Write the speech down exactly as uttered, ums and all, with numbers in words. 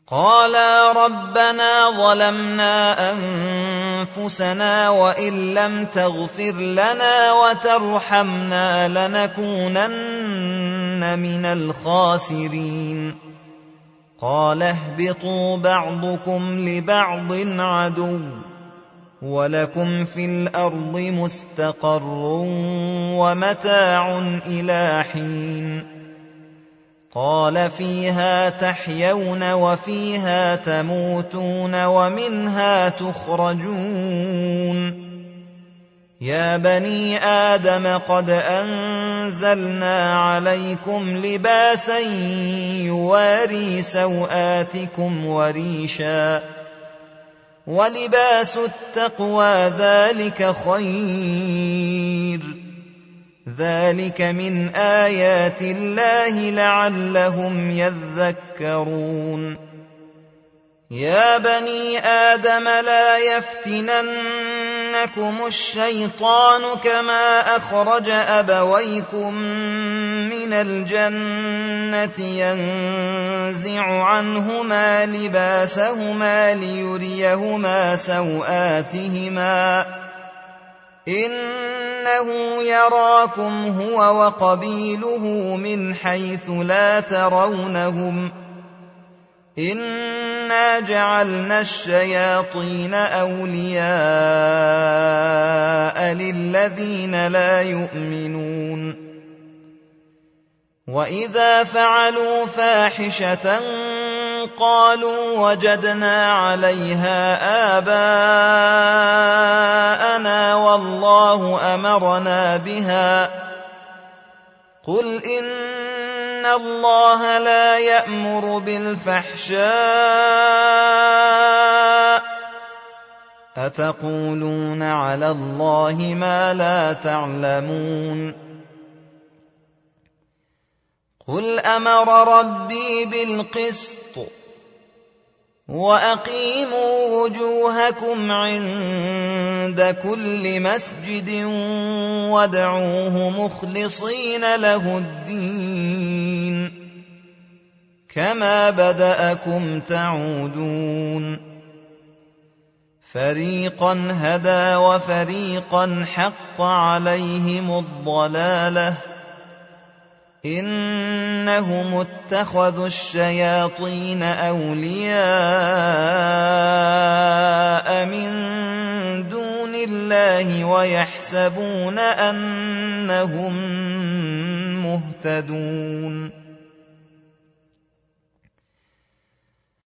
قالا ربنا ظلمنا أنفسنا وإن لم تغفر لنا وترحمنا لنكونن من الخاسرين. قال اهبطوا بعضكم لبعض عدو ولكم في الأرض مستقر ومتاع إلى حين. قال فيها تحيون وفيها تموتون ومنها تخرجون. يا بني آدم قد أنزلنا عليكم لباسا يواري سوآتكم وريشا ولباس التقوى ذلك خير. ذلك من آيات الله لعلهم يذكرون. يا بني آدم لا يفتننكم الشيطان كما أخرج أبويكم من الجنة ينزع عنهما لباسهما ليريهما سوآتهما إنه يراكم هو وقبيله من حيث لا ترونهم إنا جعلنا الشياطين أولياء للذين لا يؤمنون. وإذا فعلوا فاحشة قالوا وجدنا عليها آباءنا والله أمرنا بها. قل إن الله لا يأمر بالفحشاء أتقولون على الله ما لا تعلمون. قل أمر ربي بالقسط وأقيموا وجوهكم عند كل مسجد وادعوه مخلصين له الدين كما بدأكم تعودون. فريقا هدى وفريقا حق عليهم الضلالة إنهم اتخذوا الشياطين أولياء من دون الله ويحسبون أنهم مهتدون.